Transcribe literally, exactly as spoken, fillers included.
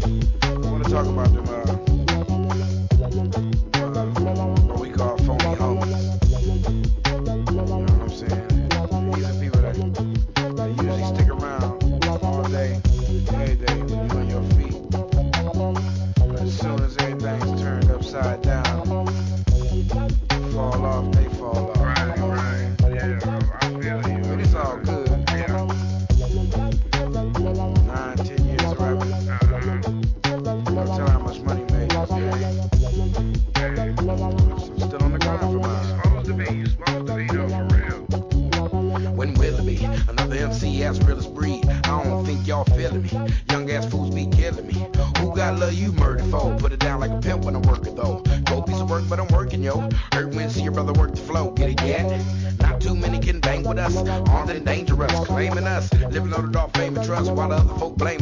I want to talk about them, uh, uh, what we call phony homies. You know what I'm saying? And these are people that, that usually stick around all day, every day when you on your feet. But as soon as everything's turned upside down, fall off, they fall off. Right, You know what I'm right. saying? Yeah, I, I feel you. But I it's feel all you. good. Yeah. Nine, ten years of rapping. Uh-huh. Don't tell how much money made this game. Hey, I'm still on the grind for you mine. supposed to be. You supposed to be, though, for real. When will it be? Another M C as real as breed. I don't think y'all feeling me. Young ass fools be killing me. Who got love you murdered for? Put it down like a pimp when I'm working though. Go piece of work, but I'm working, yo. Heard when see your brother work the flow. Get it yet? Not too many can bang with us. Armed and dangerous, claiming us. Living on the dark fame and trust while the other folk blame